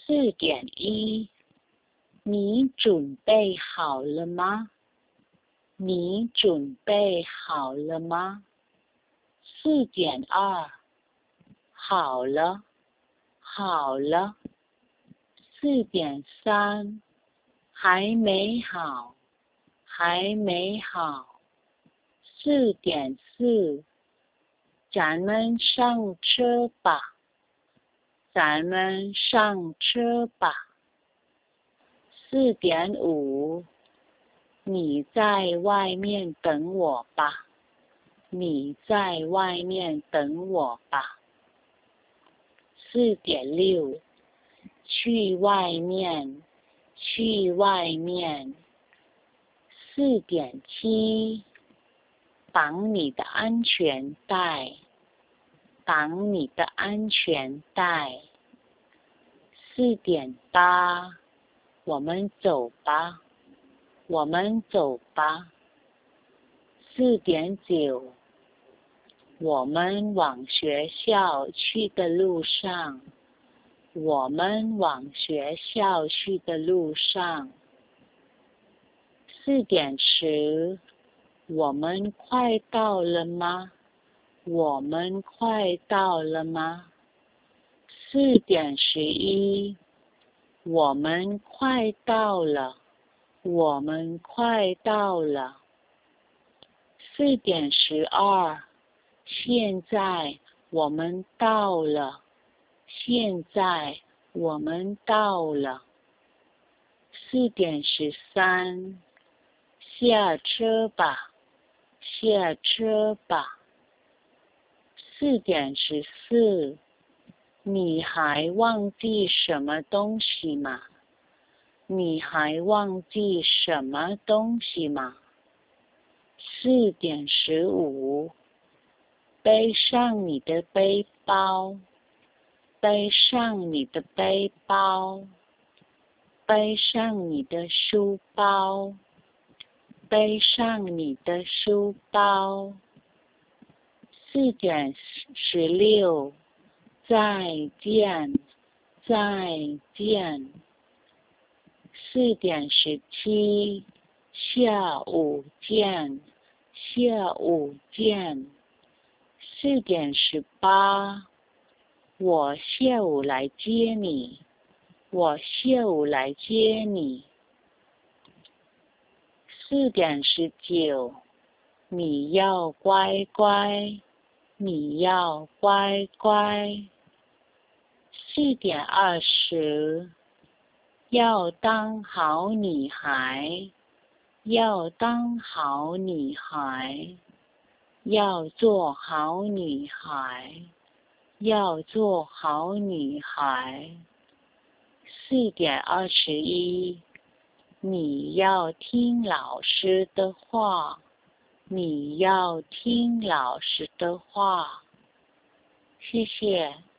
4.1，你准备好了吗？你准备好了吗？4.2，好了，好了。4.3，还没好，还没好。4.4，咱们上车吧，咱们上车吧。4.5，你在外面等我吧，你在外面等我吧。4.6，去外面，去外面。4.7，绑你的安全带，绑你的安全带。4.8，我们走吧，我们走吧。4.9，我们往学校去的路上，我们往学校去的路上。4.10，我们快到了吗？我们快到了吗？4.11，我们快到了，我们快到了。4.12，现在我们到了，现在我们到了。4.13，下车吧，下车吧。4.14，你还忘记什么东西吗？你还忘记什么东西吗？4.15，背上你的背包，背上你的背包，背上你的书包，背上你的书包。4.16，再见，再见。4.17，下午见，下午见。4.18，我下午来接你，我下午来接你。4.19，你要乖乖，你要乖乖。4.20，要当好女孩，要当好女孩，要做好女孩，要做好女孩。4.21，你要听老师的话，你要听老师的话。谢谢。